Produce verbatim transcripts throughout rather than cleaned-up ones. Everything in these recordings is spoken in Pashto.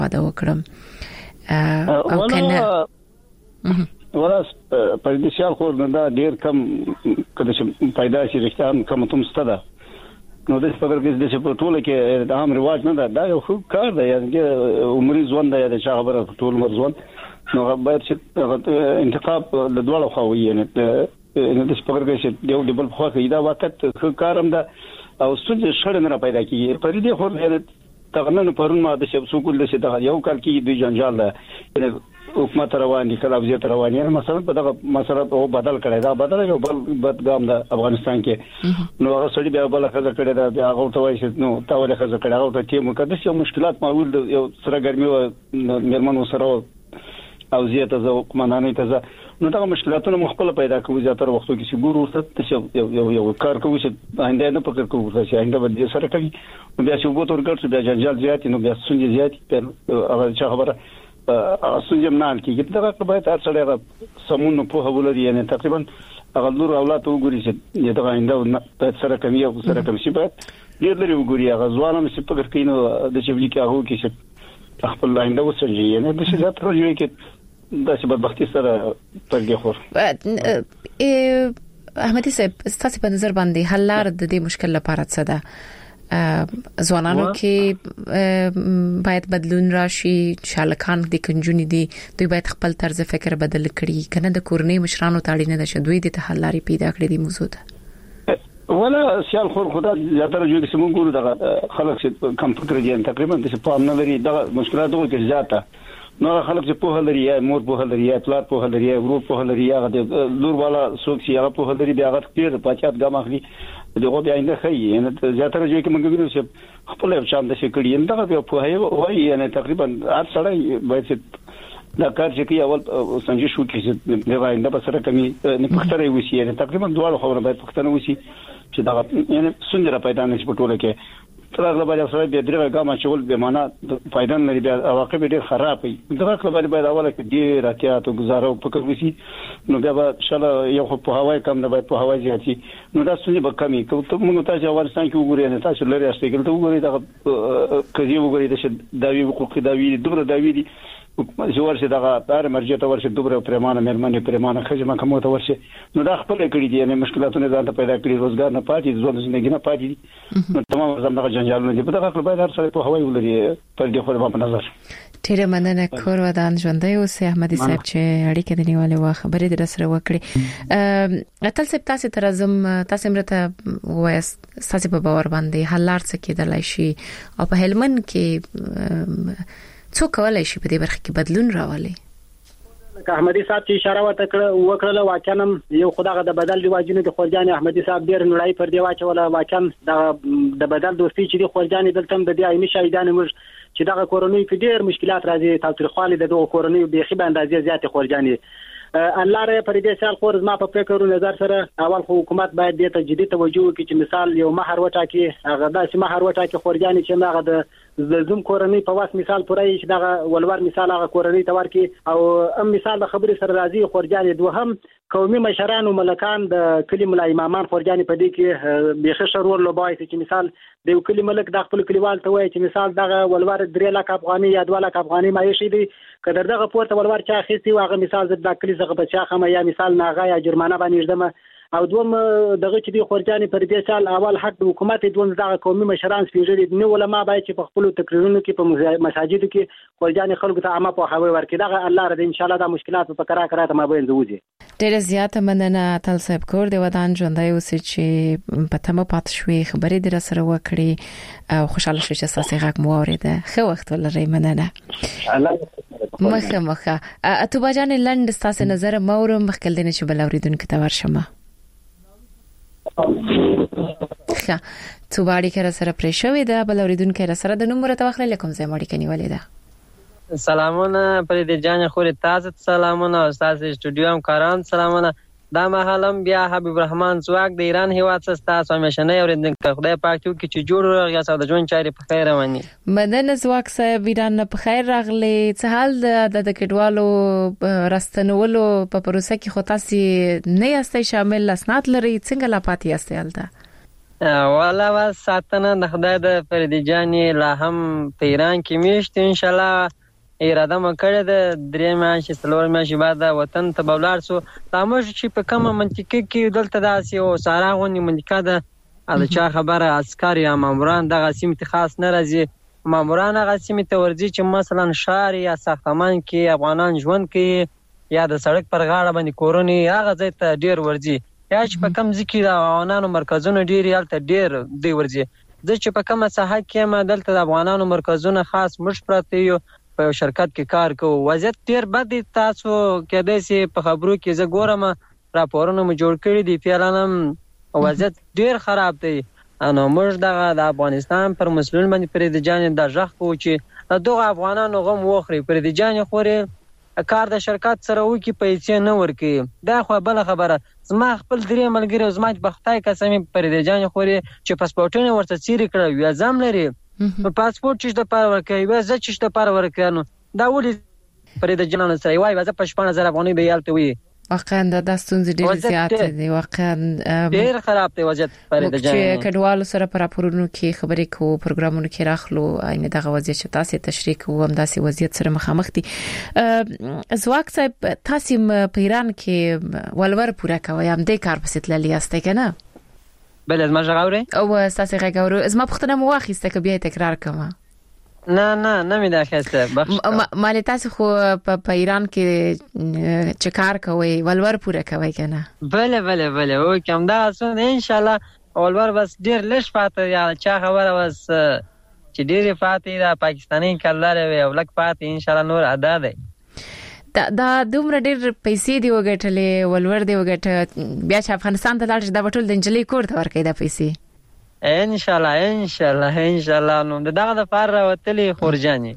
واده وکړم او کنه ورس په دې شال خو دا ډیر کم کله چې پیدا شي رښتیا کوم تم ستده نو د خبر کې د په ټوله کې د عام رواج نه دا یو خو کار دی یعنی عمري ځوان دی د خبره ټول مر ځوان نو باید چې انتخاب د دوه خو یې نه د خبر کې چې یو ډبل خو کې دا وخت خو کارم دا او څه شړ نه پیدا کیږي پر دې خو تغنن پرون ما د شپ سکول د څه یو کال کې د جنجال ده حکومت رواني کله وزیر رواني مثلا په دغه مسله او بدل کړی دا بدل یو بل بدګام د افغانستان کې نو هغه سړي بیا بل خزه کړی دا بیا هغه ته وایي نو تا ولې خزه کړی هغه ته چې مقدس یو مشکلات معول یو سره ګرمي او مرمن سره او زیاته زو قومانانه ته نو دا مشکلاتونه مخکله پیدا کوي زیاتره وختو کې چې ګورو ست یو یو کار کوي چې آینده نه پکړ کوي چې آینده به سره کوي بیا چې وګورو ورګړ بیا جنجال زیات نو بیا سنجي زیات په هغه خبره سنجم نه کیږي دا باید هر څړې سمون په هوله دی نه تقریبا هغه نور اولاد وګوري چې دا آینده په سره کوي او سره کوي چې باید ډیر لري وګوري هغه ځوانان چې په کړ کینو د چبلی کې هغه کې چې خپل آینده وسنجي نه د څه ذات راځي کې دا چې بدبختی سره پرګه خور احمدي صاحب ستاسو په نظر باندې حل لار د دې مشکل لپاره څه ده ځوانانو کې باید بدلون راشي شالکان د کنجونی دي دوی باید خپل طرز فکر بدل کړي کنه د کورنۍ مشرانو تاړي نه د شدوی د حل لارې پیدا کړې دي موضوع ده ولا سیال خور خدا زیاتره جو چې موږ ګورو د خلک چې کم فکر دي تقریبا د په نه لري د مشکلات دوه کې زیاته نو خلک چې په لري یا مور په لري یا پلار په لري یا ورو په لري یا د لور والا څوک چې هغه په لري بیا هغه کیر پاتات ګام اخلي دغه بیا نه خي نه زیاتره جو کې موږ ګورو چې خپل یو شان د شکړی انده بیا په هي وای یعنی تقریبا هر سړی باید دا کار چې کی اول سنجي شو کې چې دا انده په سره کمی نه پختره وسی یعنی تقریبا دوه خبره باید پختنه وسی چې دا یعنی سندره پیدا نشي په ټوله کې ترغله باید سره به درې ګام چول به معنا فائدہ نه لري بیا عواقب ډیر خراب وي دغه باید باید اوله کې ډیر احتیاط او گزارو فکر وسی نو بیا به شاله یو په هواي کم نه باید په هواي ځي نو دا څه به کمی کوم ته موږ تاسو افغانستان کې وګورئ نه تاسو لري استه کې ته وګورئ دا کزي وګورئ د داوی حقوقي داوی دوبره داوی دي جوړ شي دغه بار مرجع ته ورشه دوبره پرمانه مرمنه پرمانه خجمه کوم ته ورشه نو دا خپل کړي دي یعنی مشکلاتونه ځان پیدا کړي روزګار نه پاتې ژوند زندګي نه پاتې نو تمام زموږ جنجالونه دي په دغه خپل باید هر څه په هواي ولري پر دې خو په نظر ډیره مننه کور ودان ژوندۍ اوسې احمدي صاحب چې اړیکه د نیولې و خبرې در سره وکړي اتل صاحب تاسو تر زم تاسو مرته وایست تاسو په باور باندې حلار څه کېدلای شي او په هلمند کې څو کولای شي په دې برخه کې بدلون راولي که احمدي صاحب چې اشاره وکړه وکړه واکنم یو خدای د بدل دیواجینو د خورجان احمدي صاحب ډیر نړۍ پر دی واچوله واکن د بدل دوستي چې د خورجان دلته د دې عیني شاهدان موږ چې دغه کورونی په ډیر مشکلات راځي تاوتریخوالي د دغه کورونی به خې باندې زیات خورجاني الله ر پر دې سال خور ما په فکر او نظر سره اول خو حکومت باید دې ته جدي توجه وکړي چې مثال یو مہر وټاکي هغه داسې مہر وټاکي خورجاني چې هغه د زوم کورنۍ په واس مثال پورای چې دغه ولور مثال هغه کورنۍ تور کې او ام مثال د خبرې سره راځي خورجاني دوهم قومي مشران او ملکان د کلی ملا امامان خورجاني په دې کې به ښه شرور لوبای چې مثال د یو کلی ملک د خپل کلیوال ته وایي چې مثال دغه ولور درې لک افغاني یا دوه لک افغاني مایشي دي کله دغه پورته ولور چا خېستي واغه مثال د کلی څخه په چا خمه یا مثال ناغه یا جرمانه باندې ځم او دوم دغه چې دی خورجاني پر دې سال اول حق د حکومت دوم دغه قومي مشران سپیږي نو علماء باید چې په خپل تقریرونو کې په مساجدو کې خورجاني خلکو ته عامه په هوای ورکړي دغه الله رضا ان شاء الله دا مشکلات په کرا کرا ته ما به زوځي ډېر زیاته مننه تل صاحب کور دی ودان ژوندۍ اوسې چې په تمه پات شوې خبرې در سره وکړي او خوشاله شو چې تاسو غږ مو اوریده خو وخت ولرئ مننه مخه مخه اتو بجان لند تاسو نظر مور مخکل دي چې بل اوریدونکو ته ورشمه ښه تو باندې کړه سره پرېښوي دا بل اوریدونکو را سره د نومره توخله لکم زه مړی کني ولې ده سلامونه پر دې جان خوري تاسو سلامونه او تاسو سټوډیو هم کاران سلامونه دا مهالم بیا حبیب الرحمن زواک د ایران هیواد څخه همیشه نه اوریدونکو خدای پاک یو کې چې جوړ راغی او د ژوند چاري په خیر رواني مدن زواک صاحب ایران په خیر راغلی څه حال د د کډوالو راستنولو په پروسه کې خو تاسو نه یاستئ شامل اسناد لري څنګه لا پاتې یاستئ الته والا وا ساتنه د خدای د فریدي جانې لا هم په ایران کې میشت ان شاء الله اراده مو کړې ده درې میاشتې څلور میاشتې بعد وطن ته به ولاړ سو دا موږ چې په کومه منطقه کې دلته داسې او سارا غونې منطقه ده دا چا خبره عسکر یا ماموران دغه سیمې ته خاص نه راځي ماموران هغه سیمې ته ورځي چې مثلا ښار یا ساختمان کې افغانان ژوند کوي یا د سړک پر غاړه باندې کورونه هغه ځای ته ډېر ورځي یا چې په کم ځای کې د افغانانو مرکزونه ډېر یې هلته ډېر دی ورځي زه چې په کومه ساحه کې یم دلته د افغانانو مرکزونه خاص موږ پراته یو په یو شرکت کې کار کوو وضعیت ډېر بد دی تاسو کېدای شي په خبرو کې زه ګورم راپورونه مو جوړ کړي دي فعلا وضعیت ډېر خراب دی نو موږ دغه د افغانستان پر مسلمان باندې فریدي جان د ژغ کوو چې دغه افغانانو غم وخوري فریدي جان خوري کار د شرکت سره وکي پیسې نه ورکي دا خو بل خبره زما خپل درې ملګری زما په خدای قسم فریدي جان خوري چې پاسپورټونه ورته چیرې کړو یا زم لري په پاسپورټ چې د پاره ورکوي و زه چې د پاره ورکانو دا ولې فریدي جان سره وای وځه په شپږ هزار افغانۍ به یالته وي واقعا دا د ستونزې ډېر زیات دي واقعا ډېر خراب دی وضعیت فریدي جان چې کډوالو سره پر راپورونو کې خبرې کوو پروګرامونو کې راخلو عین دغه وضعیت چې تاسو تشریح کوو هم داسې وضعیت سره مخامخ دي زواک صاحب تاسو په ایران کې ولور پوره کوي هم د کار په ستل لیاسته کنه بل از ما ژغوري او تاسو غوړو زما پختنه مو واخیسته که بیا تکرار کوم نه نه نه مې دا خسته بخښ مالې تاسو خو په ایران کې چې کار کوي ولور پوره کوي کنه بله بله بله او کوم دا اصل ان شاء الله ولور بس ډیر لږ پاتې یا چا خبره بس چې ډیر پاتې دا پاکستاني کلر وي او لک پاتې ان شاء الله نور ادا دی دا دا دومره ډیر پیسې دی وګټلې ولور دی وګټ بیا چې افغانستان ته لاړ شي دا ټول د انجلۍ کور ته ورکې دا پیسې ان شاء الله ان شاء الله ان شاء الله نو دغه د فار وتلې خورجاني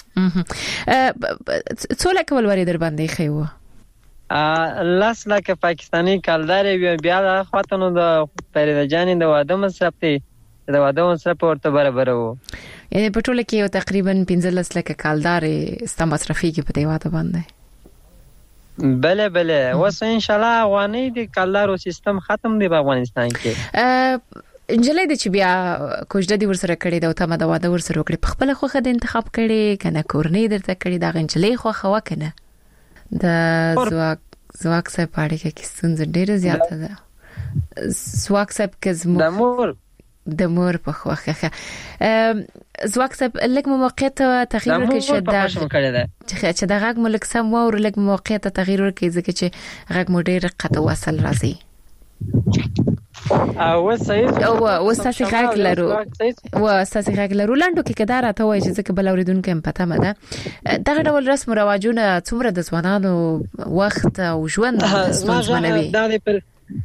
څو لکه ولوري در باندې خيو ا لاس لکه پاکستاني کالدار بیا د خاطرونو د فریدي جان د واده مصرف دی د واده مصرف ورته برابر وو یعنی په ټوله کې تقریبا پنځلس لکه کالدار ست مصرفي کې په دی واده باندې بله بله وس ان شاء الله افغاني د کالدارو سیستم ختم دی په افغانستان کې انجلۍ د چې بیا کوژده دی ورسره کړی دا او ته د واده ورسره وکړي په خپل خوخه د انتخاب کړي کنه کورنۍ درته کړي دا انجلۍ خوخه وکنه د زواک زواک صاحب پاړې کې څنګه ډېر زیاته ده زواک صاحب کې د مور د مور په خوخه زواک صاحب لکه موقعیت تغییر کې شته چې د غږ ملک سم و او لکه موقعیت تغییر کې ځکه چې غږ مو ډېر قطع وصل راځي او صحیح او وستاسي غږ لرو وستاسي غږ لرو لاندو کې کدار راته وایي چې ځکه بل اوریدونکو هم پته مده دغه ډول رسم رواجونه څومره د ځوانانو وخت او ژوند ستونزمنوي دا پر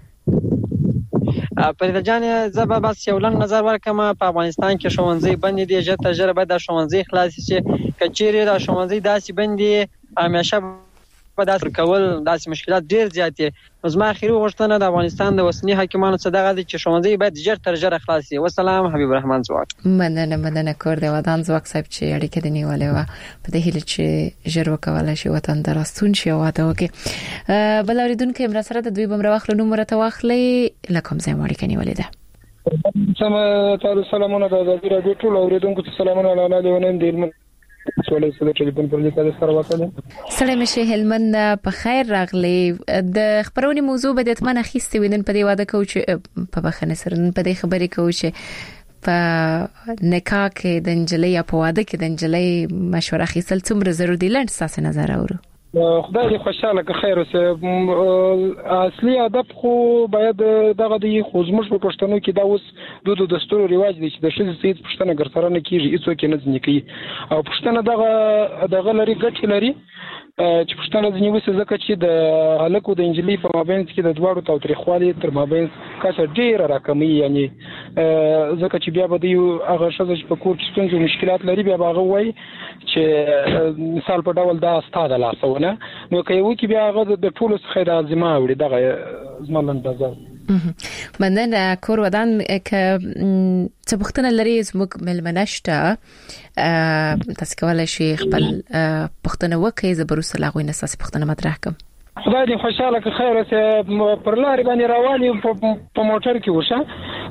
فریدي جان زبر بس یو لن نظر ورکم په افغانستان کې ښوونځي بندي دي چې تجربه د ښوونځي خلاص شي کچېری د ښوونځي داسې بندي همیشه په داسې کول داسې مشکلات ډېر زیات دي زما اخیری غوښتنه د افغانستان د وسنی حکومتونو څخه دغه چې ښوونځي باید ژر تر ژره خلاص شي والسلام حبیب الرحمن زواک مننه مننه کور دی ودان زواک صاحب چې اړیکه دی نیولې و په دې هیله چې ژر وکولای شي وطن درستون شي واده وکي بل اوریدونکو هم سره د دوی بمره واخلو نو مرته واخلي لکم زم اړیکه نیولې ده سم تاسو سلامونه د رادیو ټول اوریدونکو ته سلامونه علاله دیونم دیلم سوالې سره ټلیفون پر لیکل سره وکړم سلام شه هلمند په خیر راغلی د خبرونې موضوع به د اتمنه خېستې وینن په دې واده کو چې په بخنه سره په دې خبرې کو چې په نکاح کې د انجلۍ په واده کې د انجلۍ مشوره خېستل څومره ضروري دي لند تاسو نظر اورو خدای دې خوشاله که خیر اوسه اصلي ادب خو باید دغه دی خو زموږ په پښتنو کې دا اوس دود او دستور رواج دي چې د شې سید پښتنه ګرځره نه کیږي هیڅ کې نه ځنی کوي او پښتنه دغه دغه لري ګټ لري چې پښتنه ځنی وسه ځکه چې د هلکو د انجلۍ په مابین کې د دوړو تاوتریخوالي تر مابین کاسه ډیر راکمي یعنی ځکه چې بیا به دی هغه شزه چې په کور کې څنګه مشکلات لري بیا هغه وای چې مثال په ډول دا ستاده لاسونه نو کوي چې بیا هغه د ټولو څخه د ازما وړي دغه زمالن بازار مننه کور ودان ک څه پښتنه لري زموږ ملمنشته تاسو کولای شئ خپل پښتنه وکي زبروس لاغوي نساس پښتنه مطرح کوم خدای دې خوشاله که خیر اوسه پر لارې باندې رواني په موټر کې وشه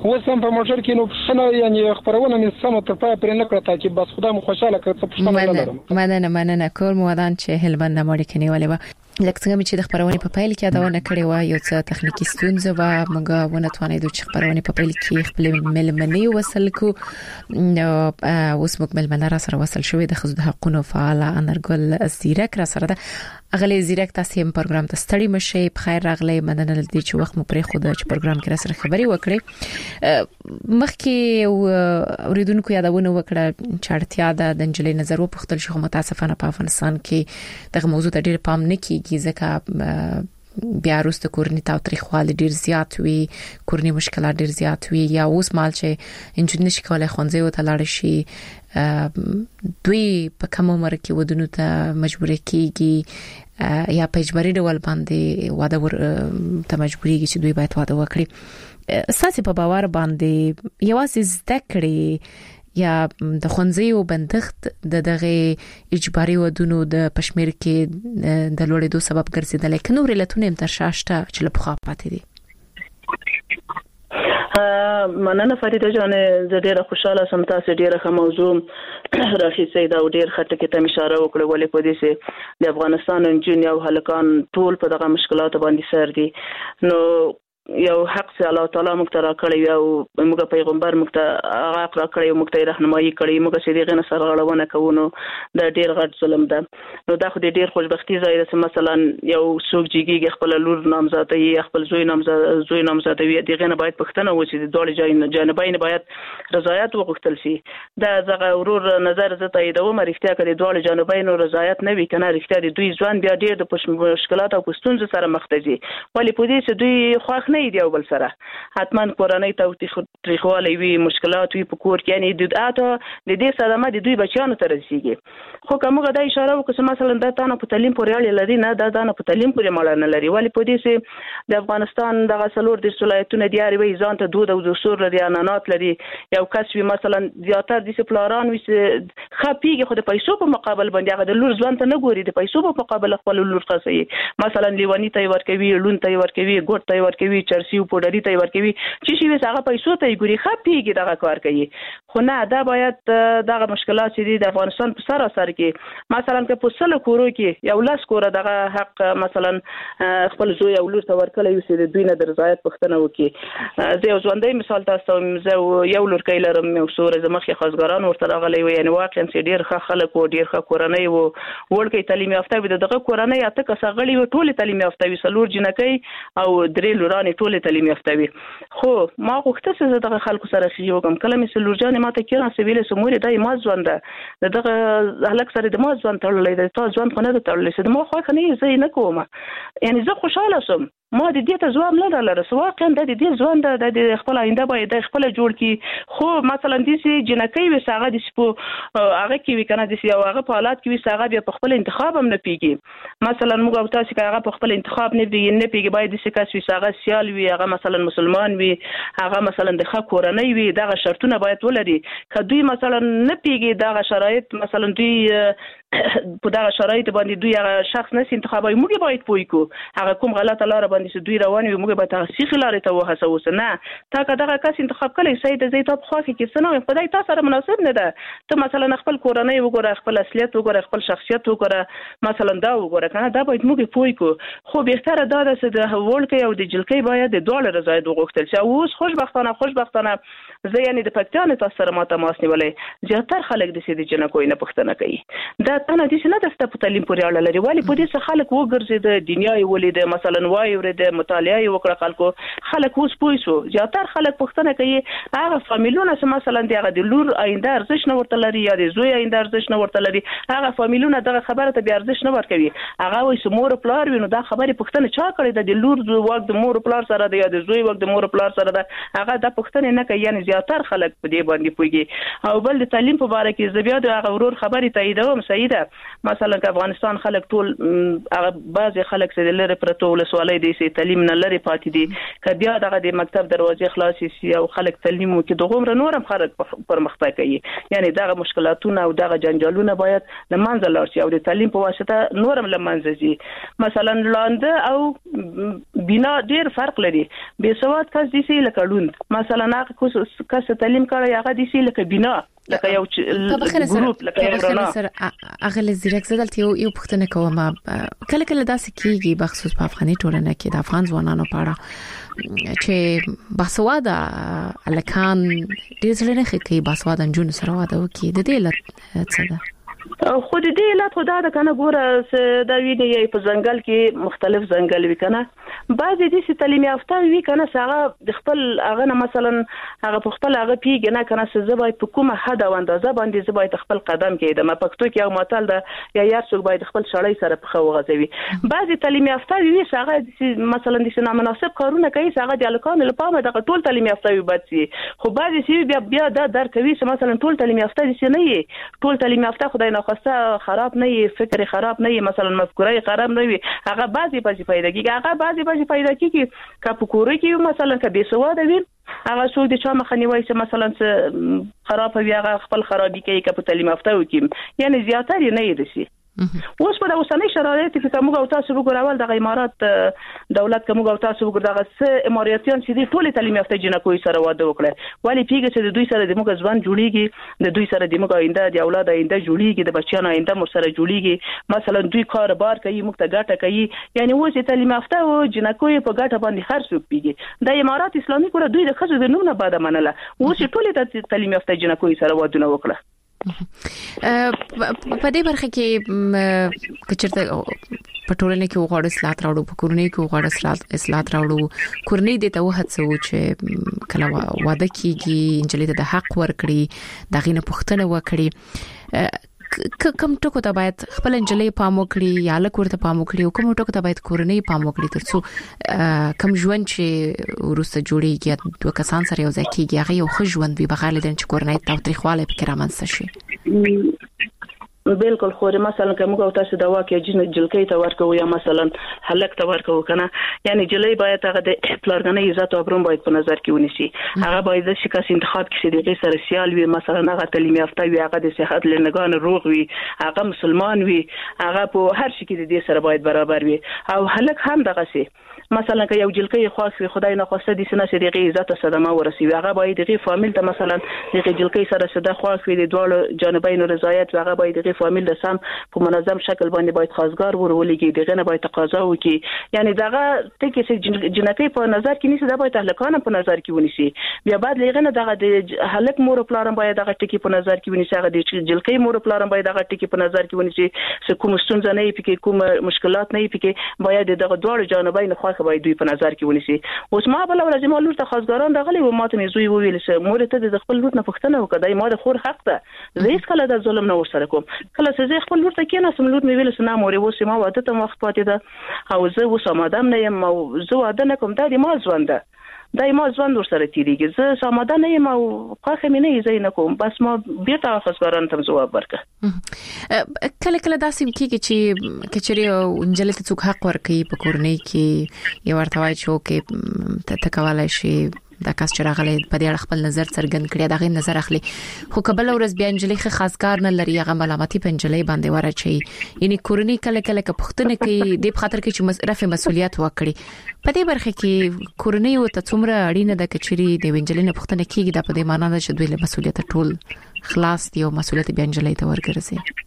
اوس هم په موټر کې نو پښنه یعنی خبرونه مې سم ته پای پر نه کړه چې بس خدای مو خوشاله کړ څه پښنه لرم. مننه مننه کور مو ودان چې هلبند مړ کني ولې و لکه څنګه چې د خبرونه په پیل کې دا ونه کړې و یو څه تخنیکی ستونزه و موږ ونه توانیدو چې خبرونه په پیل کې خپل ملمنې وصل کو نو اوس موږ ملمنه را سره وصل شوې د خزو د حقوقو فعال انرګل زیرک را سره ده اغلی زیرک تاسو هم پروګرام ته ستړي مشه په خیر راغلی مننه لدی چې وخت مو پرې خو د پروګرام کې را سره خبري وکړي مخکې اوریدونکو یادونه وکړه چې اړتیا ده د انجلۍ نظر و پختل شو متاسفانه په افغانستان کې دغه موضوع ته ډیر پام نه کیږي ځکه بیا وروسته کورنی تاوتریخوالی ډیر زیات وي کورنی مشکلات ډیر زیات وي یا اوس مال چې انجن نشي کولای خونځي او تلاړ شي دوی په کوم عمر کې ودونو ته مجبور کیږي یا په اجباري ډول باندې واده ور ته مجبوريږي چې دوی باید واده وکړي. اساسي په باور باندې یوازې زده کړې یا د خونځي او بندښت د دغه اجباري ودونو د پښمیر کې د لوړېدو سبب ګرځیدل کله نور علتونه هم تر شاشته چې له پخوا پاتې دي. مننه فریده جان زه ډیره خوشاله سم تاسو ډیره ښه موضوع راخیسئ دا ډیر خټه کې تم اشاره وکړه ولې په دې سه د افغانستان انجن او هلکان ټول په دغه مشکلات باندې سر دي نو یو حق سي الله تعالی موږ ته راکړی او موږ پیغمبر موږ ته هغه راکړی او موږ ته رهنمایي کړی موږ چې دغه نه سرغړونه کوو دا ډیر غټ ظلم ده. نو دا خو ډیر خوشبختی ځای ده مثلا یو څوک جګیږي خپل لور نامزادي خپل زوی نامزاد زوی نامزادوي دغه نه باید پښتنه و چې د دوه جای جانبین باید رضایت وغوښتل شي. دا زغه ورور نظر زه تاییدوم مرختیا کړي دوه جانبین رضایت نه وي کنه رښتیا دي دوی ځوان بیا ډیر د مشکلات او پښتون سره مخ ته دي ولی په دې چې دوی خو نه دی او بل سره حتما کورنۍ ته تاریخوالي وي مشکلات وي په کور کې یعنی د اته د دې صدمه د دوی بچیانو ته رسیږي خو کومه دا اشاره وکړه مثلا د تانه په تعلیم پورې اړه لري نه دا د په تعلیم پورې مړ نه لري ولی په دې سه د افغانستان د غسلور د ولایتونو د یاري وي ځان ته دود او دستور لري انانات لري یو کس وي مثلا زیاتره د پلاران وي خپيږي خو د پیسو په مقابل باندې هغه د لور ځوان ته نه ګوري د پیسو په مقابل خپل لور خاصي مثلا لیوانی ته ورکوي لون ته ورکوي ګوت ته ورکوي چرسي او پوډری ته ورکوي چې شي هغه پیسو ته ګوري خپيږي دغه کار کوي خو نه دا باید دغه مشکلات چې د افغانستان په سر اثر کې مثلا که په سل کورو کې یو لاس کوره دغه حق مثلا خپل زوی او لور ته ورکړي وي د دوی نه د رضایت پښتنه وکي زه یو ځوندې مثال تاسو زه یو لور کې لرم یو سور زمخه خاصګران ورته راغلي وي یعنی واقعا چې ډیر ښه خلک او ډیر ښه کورنۍ وو ورکه تعلیم یافته وي دغه کورنۍ اته کسغړي وو ټول تعلیم یافته وي سلور جنکې او درې لورانې ټول تعلیم یافته وي خو ما غوښته چې دغه خلکو سره خيو کوم کله مې سلور جان ما ته کړه سویل سموري دای ما ځوند دغه هلک سره د ما ځوند تړلې د تا ځوند خو نه تړلې چې ما خو نه زه نه کوم یعنی زه خوشاله سم ما د دې ته ځواب نه لرم سو واقعا د دې ځوند د خپل آینده باید د خپل جوړ کی خو مثلا د سي جنکې وي ساغه د سپو هغه کې وي کنه د سي هغه په حالات کې وي ساغه بیا په خپل انتخاب هم نه پیږي مثلا موږ او تاسو کې هغه په خپل انتخاب نه دی نه پیږي باید د سي کس وي ساغه سیال وي هغه مثلا مسلمان وي هغه مثلا د ښه کورنۍ وي دغه شرطونه باید ولري کدوې مثلا نه پیږي دغه شرایط مثلا دوی په دغه شرایط باندې دوی هغه شخص نه انتخابوي موږ باید پوي کو هغه کوم غلطه لار باندې چې دوی روان وي موږ به تاسو خې لارې ته وهڅوو نه تا که دغه کس انتخاب کړي سید زید په خو کې څه نه په دای تاسو سره مناسب نه ده ته مثلا خپل کورنۍ وګوره خپل اصلیت وګوره خپل شخصیت وګوره مثلا دا وګوره کنه دا باید موږ پوي کو خو بهتره دا ده چې د ولکې او د جلکې باید د دوه رضایت وغوښتل شي اوس خوشبختانه خوشبختانه زه یعنی د پښتون تاسو سره ماته ماس نیولې زیاتره خلک د سید جنکو نه پښتنه کوي دا تنه دي چې نه د ستاسو تعلیم پورې اړه لري ولی په دې څه خلک وګرځي د دنیا ولید مثلا وای ور د مطالعه وکړه خلکو خلک اوس پوي شو زیاتره خلک پښتنه کوي هغه فامیلونه چې مثلا دغه د لور آینده ارزښت نه ورته لري یا د زوی آینده ارزښت نه ورته لري هغه فامیلونه دغه خبره ته بیا ارزښت نه ورکوي هغه وایي چې مور پلار وینو دا خبره پښتنه چا کړی د لور وخت د مور پلار سره دی یا د زوی وخت د مور پلار سره ده هغه د پښتنه نه کوي یعنی زیاتره خلک په دې باندې پويږي او بل د تعلیم په اړه کې زبیا د هغه ورور خبره تاییدوم سید ده مثلا که افغانستان خلک ټول هغه بعضي خلک چې لري پرته ولسوالۍ دي سي تعلیم نه لري پاتې دي که بیا دغه د مکتب دروازې خلاصې سي او خلک تعلیم وکړي دغه نورم خلک پرمختګ کوي یعنی دغه مشکلاتونه او دغه جنجالونه باید لمنځه لاړ شي او د تعلیم په واسطه نورم لمنځه ځي مثلا لاندې او بنا ډیر فرق لري بې سواد کس دي سي لکه لوند مثلا هغه کس تعلیم کوي هغه دي سي لکه بنا لکه یو ګروپ لکه یو رڼا هغه زیرک زدل یو یو پښتنه کوم کله کله داسې کیږي بخصوص په افغاني ټولنه کې د افغان ځوانانو په اړه چې باسواده الکان ډیر ځله نه کوي باسواده جون سره واده وکي د دې لته څه ده خو د دې علت خدا د کنه ګوره د ویني یې په ځنګل کې مختلف ځنګل وکنه بعضې د سي تعلیم یافته وی کنه هغه د خپل هغه نه مثلا هغه په خپل هغه پیګ نه کنه چې زبای په کومه حد او اندازه باندې زبای خپل قدم کې د مپکتو کې یو ماتل د یا یار څوک باید خپل شړای سره په خو غځوي بعضې تعلیم یافته وی هغه مثلا د سي نامناسب کارونه کوي هغه د الکان لپاره د ټول تعلیم یافته وي بد سي خو بعضې سي بیا بیا د در کوي چې مثلا ټول تعلیم یافته دي نه وي ټول تعلیم یافته خدای ناخواسته خراب نه وي فکر خراب نه وي مثلا مفکوره خراب نه وي هغه بعضي بعضي پیدا کیږي هغه بعضي بعضي پیدا کیږي که په کور کې مثلا که بې سواده وي هغه څو د چا مخنیوي چې مثلا خراب وي هغه خپل خرابي کوي که په تعلیم یافته وي یعنی زیاتره نه دي اوس په اوسنۍ شرایطو کې کومه او تاسو وګورئ د امارات دولت کومه او تاسو وګورئ دغه اماراتیان چې د ټول تعلیم یافته جنکوي سره واده وکړي ولی پیګه چې د دوی سره د موږ ځوان جوړیږي د دوی سره د موږ آینده د اولاد آینده جوړیږي د بچیانو آینده مر سره جوړیږي مثلا دوی کاروبار کوي موږ ته ګټه کوي یعنی اوس تعلیم یافته او جنکوي په ګټه باندې هر څوک پیږي د امارات اسلامي کور دوی د خزو د نوم نه بعد منله اوس ټول د تعلیم یافته جنکوي سره واده وکړه په دې برخه کې کچرته په ټولنه کې وغوړ اصلاحات راوړو په کورنۍ کې وغوړ اصلاحات راوړو کورنۍ د ته وهڅو چې کله واده کیږي انجلې د حق ورکړي دغه نه پوښتنه وکړي کوم ټکو ته باید خپل انجلې پام وکړي یا لکه ورته پام وکړي او کوم ټکو ته باید کورنۍ پام وکړي ترڅو کوم ژوند چې ورسته جوړیږي دوه کسان سره یو ځای کیږي هغه یو ښه ژوند وي بغیر له چې کورنۍ تاوتریخواله پکې رامنځته شي بالکل خو مثلا کوم او تاسو دا واکه جن جلکې ته ورکو یا مثلا هلک ته ورکو کنه یعنی جلې باید هغه د پلارګنې عزت او برم باید په نظر کې ونیسي هغه باید د شکاس انتخاب کې د سره سیال وي مثلا هغه تعلیم یافته وي هغه د صحت لنګان روغ وي هغه مسلمان وي هغه په هر شي کې د دې سره باید برابر وي او هلک هم دغه سي مثلا که یو جلکې خاص خدای نه خواسته دي سنه چې دغه عزت صدمه ورسي هغه باید دغه فامیل ته مثلا دغه جلکې سره صدا خاص وي د دوه جانبین رضایت هغه باید دغه فامیل د سم په منظم شکل باندې باید خاصګار ورولېږي دغه نه باید تقاضا وکړي یعنی دغه ټکی چې جنکې په نظر کې نیسي دا باید اهلکان په نظر کې ونیسي بیا بعد لغه نه دغه د هلک مور پلارم باید دغه ټکی په نظر کې ونیسي هغه د جلکې مور پلارم باید دغه ټکی په نظر کې ونیسي چې کوم ستونزه نه پکې کوم مشکلات نه پکې باید دغه دوه جانبین خو باید دوی په نظر کې ونیسي اوس ما بل ولې ما لور ته خاصګاران دغلی و ماته مې زوی وویل چې مور ته د خپل لور نه پوښتنه وکړه ما د خور حق ده زه هیڅ کله د ظلم نه ورسره کوم کله چې زه خپل لور ته کې نه سم لور مې ویل چې نه مور اوس ما واده ته وخت پاتې ده او زه اوس آماده نه یم او زه واده نه کوم دا د ما ژوند ده دای ما ژوند ورسره تیریږي زه سماده نه یم او خاخه مې نه یې نه کوم بس ما بیرته خاصګاران ته جواب ورکړه کله کله داسې کیږي چې کچري انجلې ته څوک حق ورکړي په کورنۍ کې یو ورته وایي چې اوکې ته کولای شي دا کس چې راغلی په دې اړه خپل نظر څرګند کړي دا غي نظر اخلي خو قبل ورځ بیا انجلې خاصګار نه لري هغه ملامتي په انجلې باندې ورچي یعنی کورنۍ کله کله که پښتنه کې د خاطر کې چې رفع مسولیت وکړي په دې برخه کې کورنۍ او ته څومره اړینه ده کچري د انجلې نه پښتنه کېږي دا په دې معنی ده چې دوی له مسولیت ټول خلاص دي او مسولیت بیا انجلې ته ورګرځي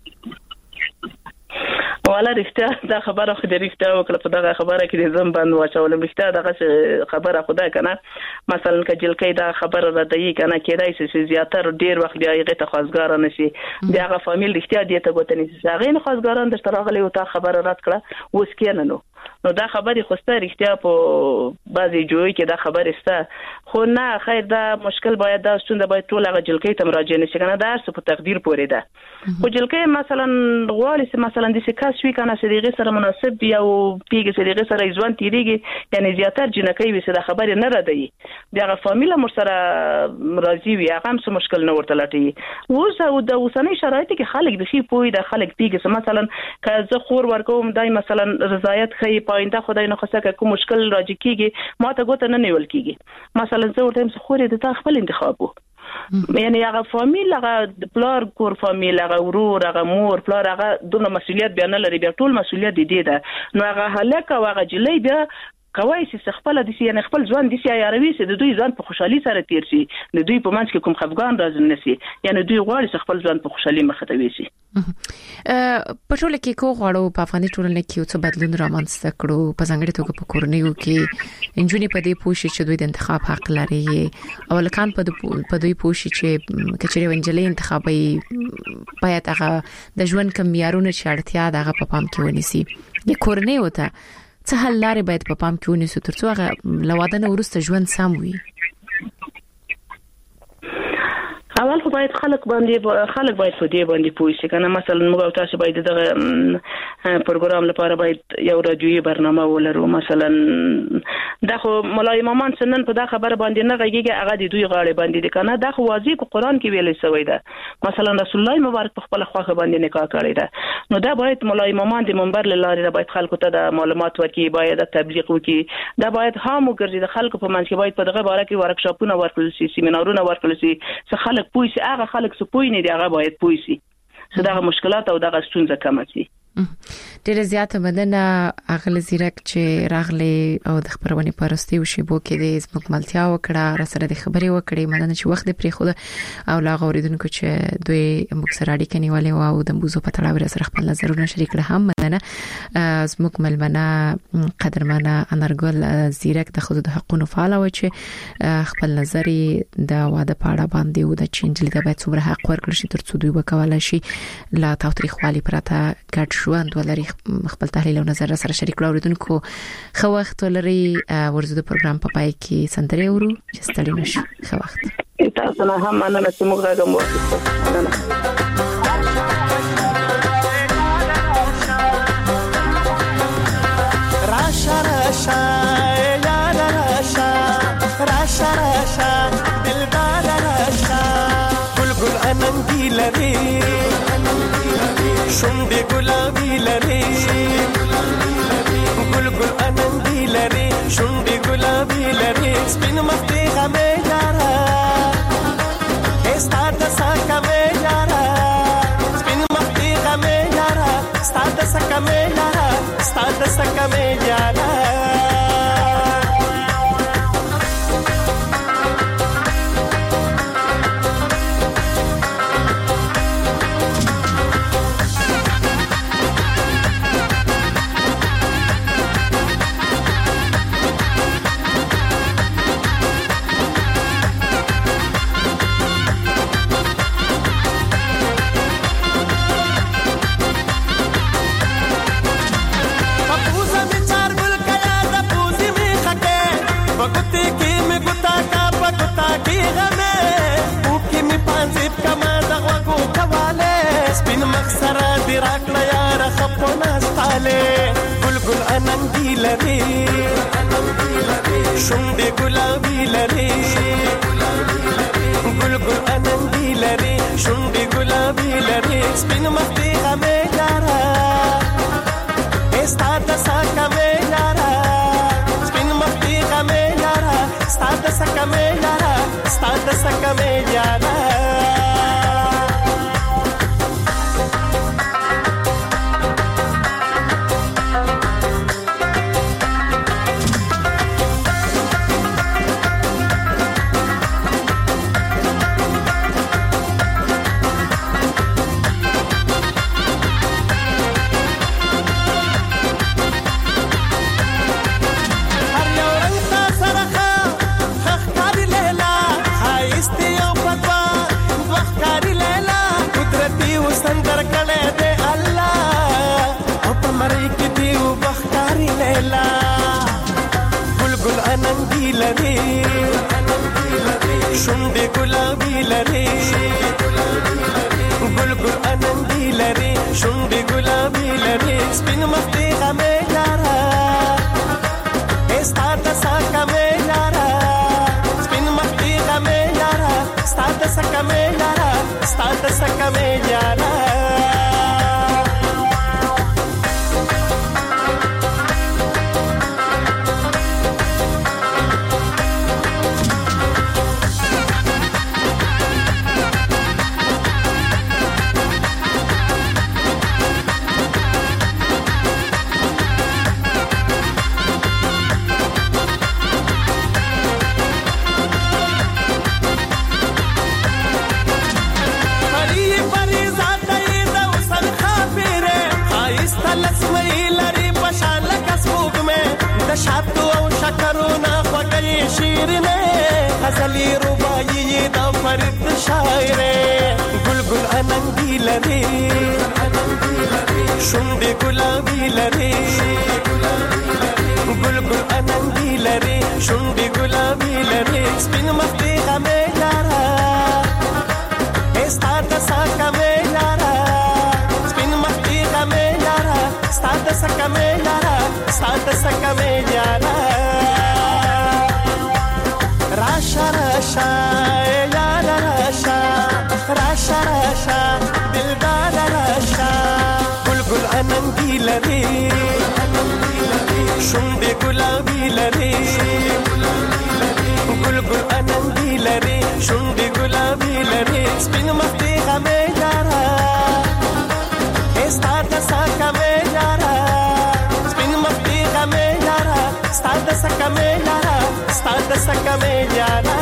والا رښتیا دا خبره خو د رښتیا وکړه په دغه خبره کې د زم باندې واچول رښتیا دغه خبره خدای کنه مثلا که جلکې دا خبره را دی کنه کېدای شي زیاتره ډیر وخت دی هغه ته خاصګار نه شي دغه فامیل رښتیا دی ته غوته نه شي هغه نه خاصګاران در راغلي او تا خبره رات کړه اوس کې نه نو نو دا خبري خو ستاره اړتیا په بعضي جوړي کې دا خبره سته خو نه خیر دا مشکل باید دا ستونزه باید ټول هغه جلکې ته مراجعه نشي کنه دا څه په تقدیر پورې ده خو جلکې مثلا غواړي چې مثلا د سکاس وی کنه صدیقه سره مناسب دی او پیګه صدیقه سره ځوان تیریږي یعنی زیاتره جنکې وي چې دا خبره نه ردی بیا هغه فامیله مر سره راضي وي هغه هم څه مشکل نه ورته لټي اوس او د اوسنۍ شرایط کې خلک د شي پوي د خلک پیګه مثلا که زه خور ورکوم دای مثلا رضایت خي پاینده خدای نه خصه کوم مشکل راځي کیږي ما ته ګوت نه نیول کیږي مثلا زه ورته هم خوري د تا خپل انتخاب وو یعنی هغه فامیل هغه پلار کور فامیل هغه ورور هغه مور پلار هغه دونه مسولیت بیا نه لري بیا ټول مسولیت دی ده نو هغه هلک او هغه جلې بیا کوي چې خپل د سي نه خپل ځوان د سي یاروي چې د دوی ځان په خوشحالي سره تیر شي د دوی په منځ کې کوم خفګان راځي نسی یعنی دوی غواړي چې خپل ځوان په خوشحالي مخ ته ويسي په ټول کې کو غواړو په افغاني ټولنه کې څه بدلون رامنځته کړو په ځانګړي توګه په کورنیو کې انجونی په دې پوښي چې دوی د انتخاب حق لري او لکان په په دوی پوښي چې کچري ونجلې انتخابي باید هغه د ژوند کم معیارونه چې اړتیا دغه په پام کې ونیسي د کورنیو ته څه حل لري باید په پام کې ونیسو ترڅو هغه لوادنه ورسته ژوند سم وي اول خو باید خلک باندې خلک باید په دې باندې پوه شي کنه مثلا موږ تاسو باید دغه پروګرام لپاره باید یو راډیوي برنامه ولرو مثلا دا خو مولای امامان سنن په دا خبره باندې نه غږیږي هغه د دوی غاړه باندې دي کنه دا خو واضح په قران کې ویل شوی ده مثلا رسول الله مبارک په خپل خواخه باندې نکاح کړی ده نو دا باید مولای امامان د منبر لاره باید خلکو ته د معلومات ورکړي باید تبلیغ وکړي دا باید هم وګرځي د خلکو په منځ کې باید په دغه باره کې ورکشاپونه ورکړل شي سیمینارونه ورکړل شي چې خلک پوي شي هغه خلک څه پوي نه دی هغه باید پوي شي چې دا مشکلات او دغه ستونزې کم شي ډېر زیاته مننه اغل زیرک چې راغلي او د خبرونه پرستی وشي بو کې د زموږ ملتیا وکړه را سره د خبرې وکړې مننه چې وخت پرې خو او لا غوړیدونکو چې دوی موږ سره اړیکه نیولې او د موضوع په تړاو سره خپل نظرونه شریک کړه هم مننه زموږ ملمنه قدرمنه انرګل زیرک د خود د حقوقو فعال و چې خپل نظر د واده په اړه باندې او د چینجل د باید څومره حق ورکړي شي ترڅو دوی وکولای شي لا تاریخوالي پرته ګډ ژوند ولري خپل تحلیل او نظر سره شریک اوریدونکو خو وخت ولري ورزو د پروګرام په پای کې سندري ورو چې ستړي نشو خو وخت تاسو نه هم مننه چې موږ راغلو راشا راشا یا راشا راشا راشا دلدار راشا گل گل اننګی لري شونډې ګلابي لري ګل ګل اننګي لري شونډې ګلابي لري سپین مخته غمه یارا استاد سکه مې یارا سپین مخته غمه یارا استاد سکه مې یارا استاد سکه مې یارا لري شونډې ګلابي لري ګل ګل اننګي لري شونډې ګلابي لري سپین مخته غمه یارا استاد سکه مې یارا سپین مخته غمه یارا استاد سکه مې یارا استاد سکه مې یارا لالا ګلګل اننګي لري شونډې ګلابي لري ګلګل اننګي لري شونډې ګلابي لري سپین مخ دې غمې یارا ستا د سکه مې یارا سپین مخ دې غمې یارا ستا د سکه مې یارا ستا د سکه مې یارا شاتو او شکرونه خوږې شیرینه غزلې رباعي د فرید شاعره ګلګل اننګي لري شونډې ګلابي لري ګلګل اننګي لري شونډې ګلابي لري سپین مخ دې غمې یارا ستا د سکه مې یارا سپین مخ دې غمې یارا ستا د سکه مې یارا ستا د سکه مې یارا راشا راشا یارا راشا راشا راشا دلدار راشا ګلګل اننګي لري شونډې ګلابي لري ګلګل اننګي لري شونډې ګلابي لري سپین مخ دې غمې یارا ستا د سکه مې یارا سپین مخ دې غمې یارا ستا د سکه مې یارا ستا د سکه مې یارا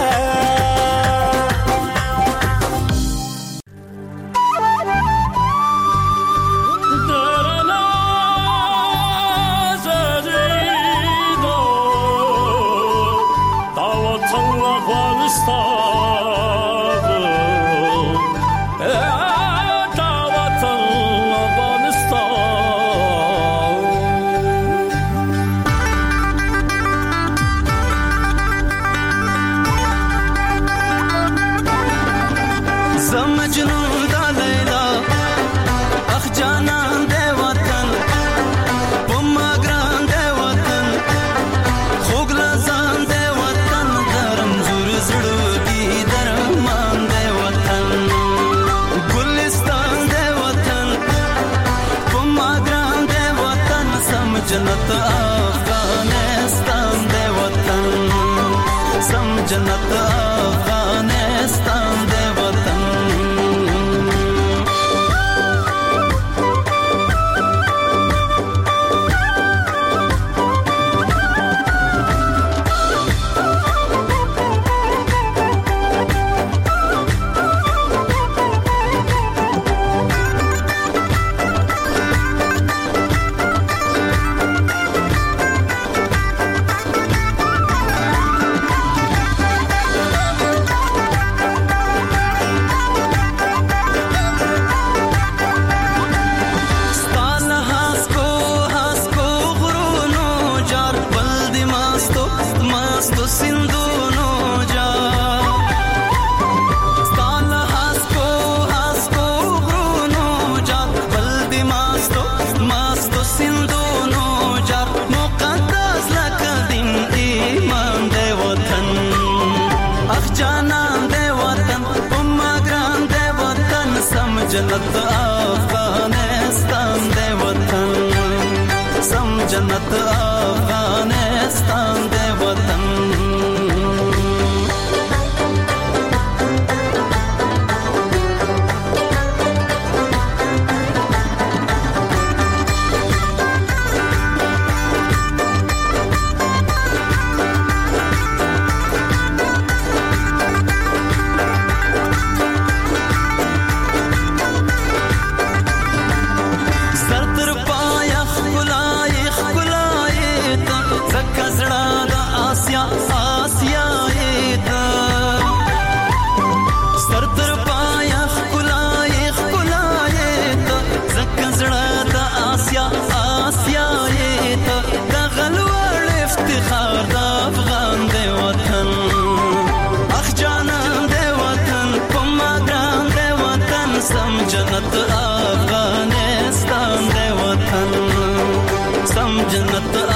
जन्नत अफगानिस्तान दे वतन सम जन्नत अफगानिस्तान दे वतन जन्नत अफगानिस्तान दे वतन सम जन्नत अफगानिस्तान दे वतन جنت